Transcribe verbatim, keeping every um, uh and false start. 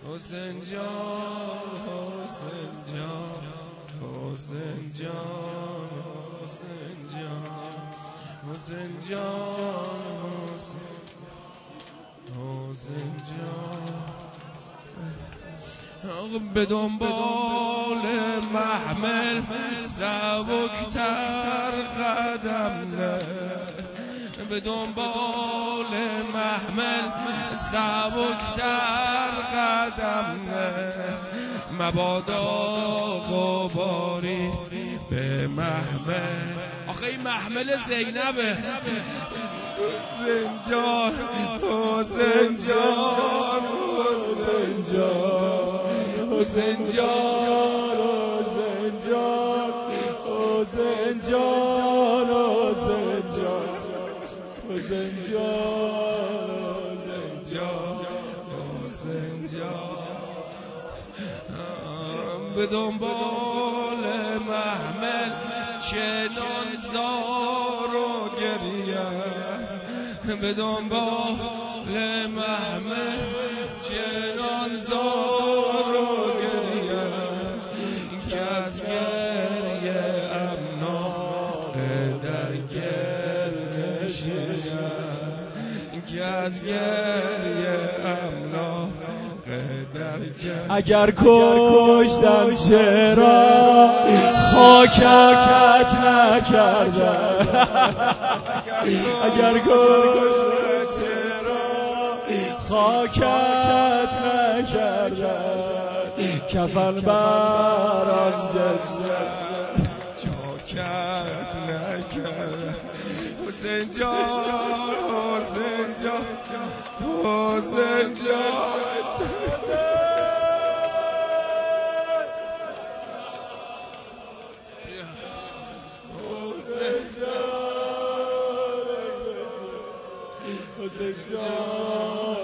حسین جان حسین جان حسین جان حسین جان حسین جان حسین جان به دنبال محمل سبکتر قدم نه، به دنبال محمل سبکتر قدم نه، مبادا غباری به محمل. آخه این محمل زینبه. حسین جان حسین جان حسین جان حسین جان حسین جان حسین جان حسین جان حسین جان حسین جان به دنبال محمل چنان زار و گریه، به دنبال محمل چنان زار و گریه، که از گریه امناق در گل نشینه، که از گریه امناق در گل. اگر کشتم چرا خاکت نکردم، اگر کشتم چرا خاکت نکردم، کفن بر از جسد چاکت نکردم. حسین جان حسین جان حسین جان حسین جان